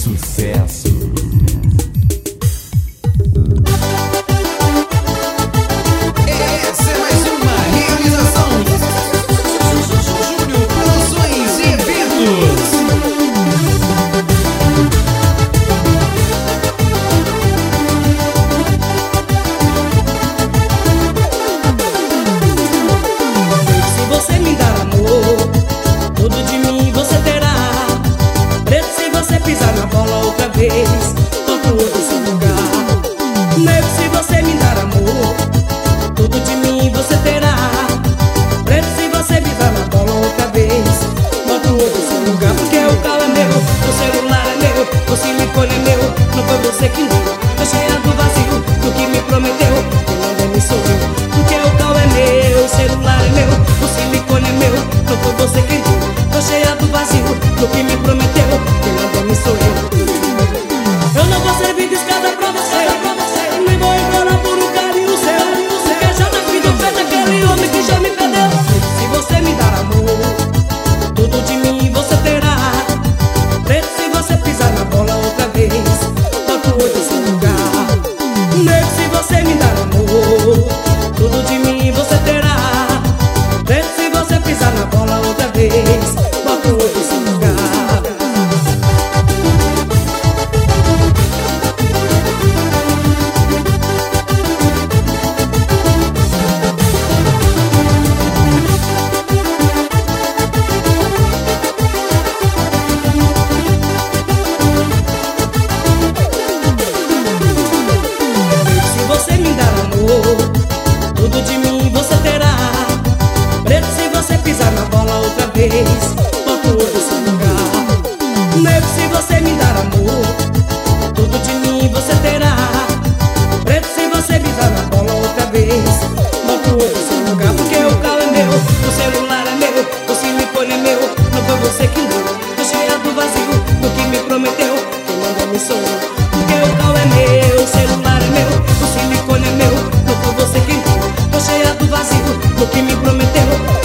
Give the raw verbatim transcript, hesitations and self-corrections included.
sucesso. Essa é mais uma realização Júnior Produções e Eventos. Se você me dar amor, tudo de mim você terá. Preto, se você pisar na bola outra vez, toco outro seu lugar. Negro, se você me dar amor, tudo de mim você terá. Preto, se você pisar na bola outra vez, boto outro seu lugar. Porque o carro é meu, o celular é meu, o silicone é meu. Não foi você que deu, eu cheia do vazio do que me prometeu. Quem mandou me sou eu. Porque o carro é meu, o celular é meu, o silicone é meu. Não foi você quem deu, tô cheia do vazio do que me prometeu. Quem mandou me sou eu. Eu não vou servir de escada pra você, nem vou implorar por um carinho seu. Porque já tá vindo feito aquele homem que já me perdeu. Se você me dar amor, tudo de mim você terá. Preto, se você pisar na bola outra vez, boto outro seu lugar. Negro, se você me dar amor, tudo de mim você terá. Preto, se você pisar na bola outra vez, boto outro seu lugar. Se você me dar amor, tudo de mim você terá. Preto, se você pisar na bola outra vez, boto outro seu lugar. Negro, se você me dar amor, tudo de mim você terá. Preto, se você pisar na bola outra vez, boto outro seu lugar. Porque o carro é meu, o celular é meu, o silicone é meu. Não foi você que deu, tô cheia do vazio do que me prometeu. Quem mandou me sou eu. Porque o carro é meu, o celular é meu, o silicone é meu. Não foi você quem deu, tô cheia do vazio do que me prometeu.